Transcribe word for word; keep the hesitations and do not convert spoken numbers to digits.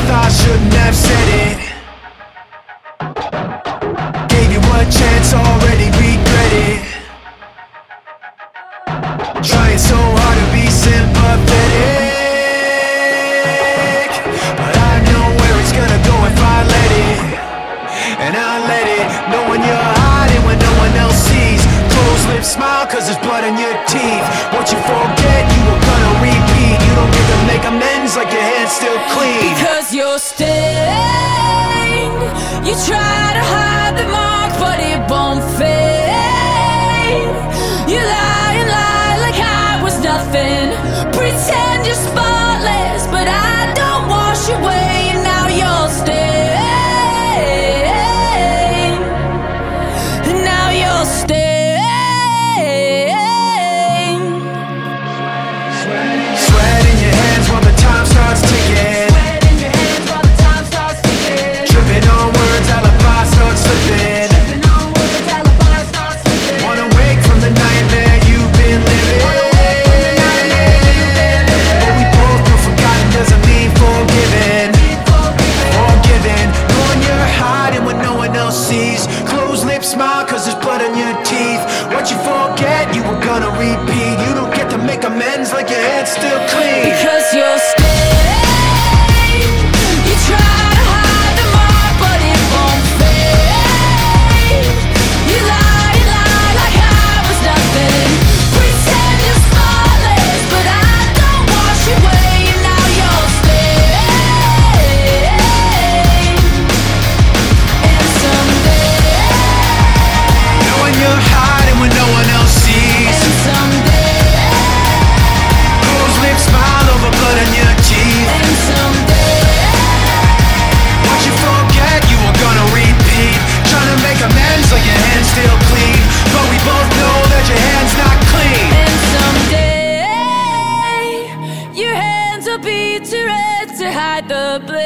I shouldn't have said it. Gave you a chance, already regret it. Trying so hard to be sympathetic, but I know where it's gonna go if I let it. And I let it, knowing you're hiding when no one else sees. Closed lips, smile, cause there's blood in your teeth. What you forget, you were gonna repeat. You don't get to make amends like your hand's still clean. Because you're stained. You try to hide the mark, but it won't fade. You lie and lie like I was nothing. Pretend you're spotless, but I don't wash away. And now you're stained. And now you're stained. Sweat in your hands while the time starts ticking. Sweat in your hands while the time starts ticking. Tripping on words, alibi starts slipping. Tripping on words, alibi starts slipping. Wanna wake from the nightmare you've been living. But we both know forgotten doesn't mean forgiven. Forgiven, knowing you're hiding when no one else sees. Closed lips, smile, cause there's blood in your teeth. What you forget, you were gonna repeat. You don't get to make amends like your head's still clean. Because you're stained. You try to hide the mark, but it won't fade. You lie and lie like I was nothing. Pretend you're spotless, but I don't wash away. And now you're stained. And someday, Knowing you're hiding when no one else sees. and someday, Closed lips, smile over blood in your teeth. and someday, What you forget, you were gonna repeat. Trying to make amends like your hand's still clean. But we both know that your hand's not clean. and someday, your hands will be too red to hide the blood.